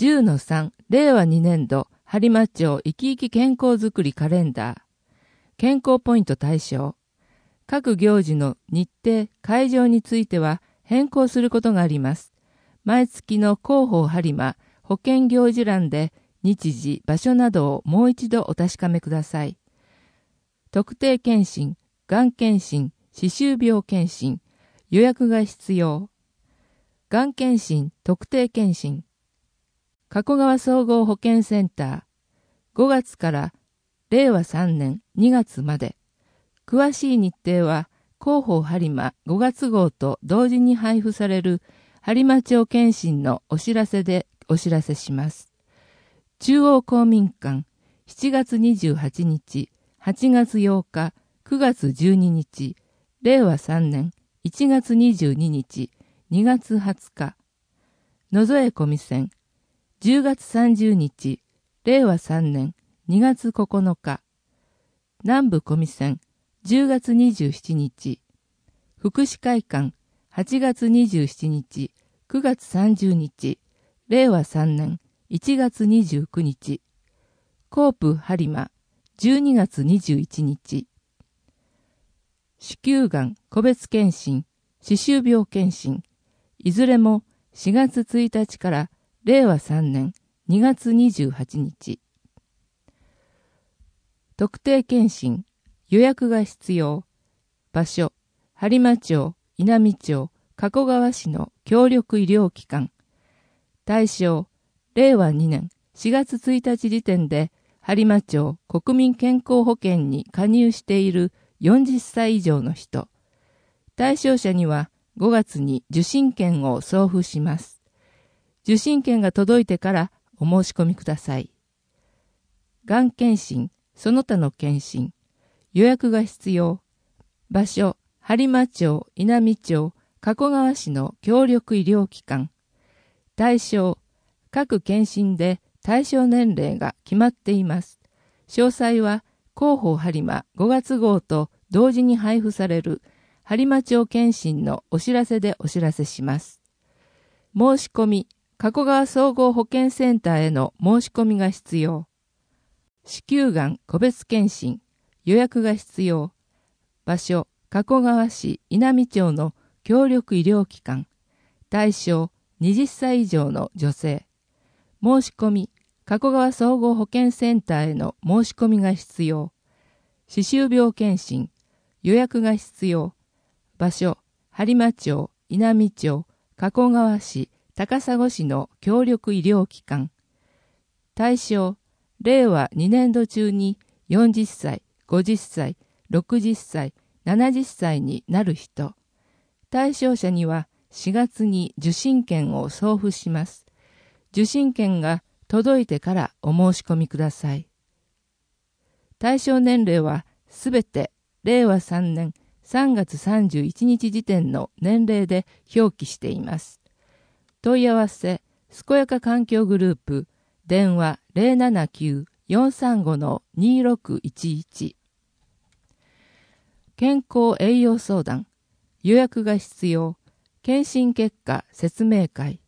10-3令和2年度播磨町生き生き健康づくりカレンダー。健康ポイント対象。各行事の日程、会場については変更することがあります。毎月の広報播磨保険行事欄で日時、場所などをもう一度お確かめください。特定健診、がん検診、歯周病検診、予約が必要。がん検診、特定健診。加古川総合保健センター、5月から令和3年2月まで。詳しい日程は広報播磨5月号と同時に配布される播磨町検診のお知らせでお知らせします。中央公民館、7月28日、8月8日、9月12日、令和3年1月22日、2月20日。野添小見線、10月30日、令和3年2月9日。南部小見線、10月27日。福祉会館、8月27日、9月30日、令和3年1月29日。コープ播磨、12月21日。子宮がん個別検診、歯周病検診、いずれも4月1日から令和3年2月28日。特定検診、予約が必要。場所、播磨町、稲美町、加古川市の協力医療機関。対象、令和2年4月1日時点で播磨町国民健康保険に加入している40歳以上の人。対象者には5月に受診券を送付します。受診券が届いてからお申し込みください。がん検診、その他の検診、予約が必要。場所、播磨町、稲美町、加古川市の協力医療機関。対象、各検診で対象年齢が決まっています。詳細は広報播磨5月号と同時に配布される播磨町検診のお知らせでお知らせします。申し込み、加古川総合保健センターへの申し込みが必要。子宮がん個別検診、予約が必要。場所、加古川市稲美町の協力医療機関。対象、20歳以上の女性。申し込み、加古川総合保健センターへの申し込みが必要。歯周病検診、予約が必要。場所、播磨町、稲美町、加古川市、高砂市の協力医療機関。対象、令和2年度中に40歳、50歳、60歳、70歳になる人。対象者には4月に受診券を送付します。受診券が届いてからお申し込みください。対象年齢はすべて令和3年3月31日時点の年齢で表記しています。問い合わせ、健やか環境グループ、電話 079-435-2611。健康栄養相談、予約が必要。検診結果説明会。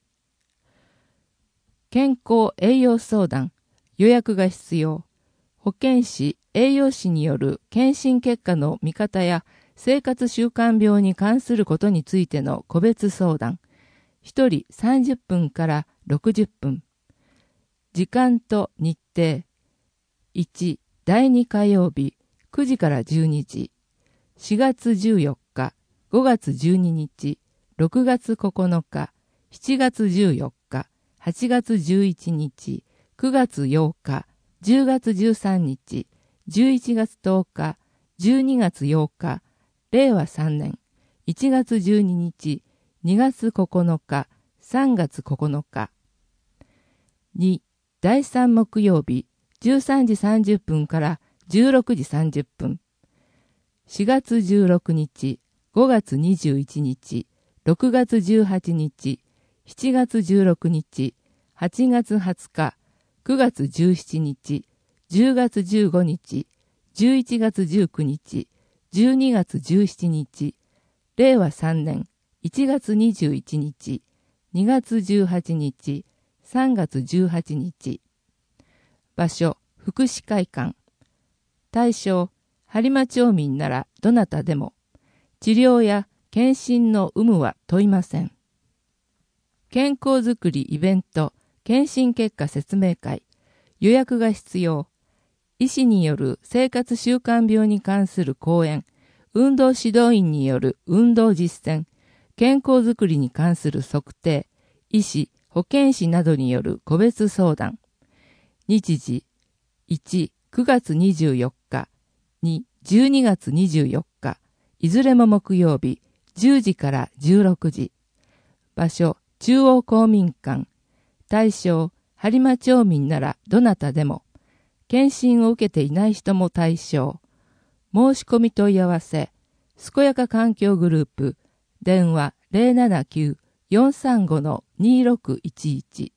健康栄養相談、予約が必要。保健師、栄養士による検診結果の見方や生活習慣病に関することについての個別相談。1人30分から60分。時間と日程。1、第2火曜日、9時から12時。4月14日、5月12日、6月9日、7月14日、8月11日、9月8日、10月13日、11月10日、12月8日、令和3年、1月12日、2月9日、3月9日。2、第3木曜日、13時30分から16時30分。4月16日、5月21日、6月18日、7月16日、8月20日、9月17日、10月15日、11月19日、12月17日、令和3年1月21日、2月18日、 3月18日。場所、福祉会館。対象、播磨町民ならどなたでも。治療や検診の有無は問いません。健康づくりイベント、検診結果説明会。予約が必要。医師による生活習慣病に関する講演、運動指導員による運動実践、健康づくりに関する測定、医師、保健師などによる個別相談。日時、1、9月24日、2、12月24日、いずれも木曜日、10時から16時。場所、中央公民館。対象、播磨町民ならどなたでも。検診を受けていない人も対象。申し込み問い合わせ、健やか環境グループ、電話 079-435-2611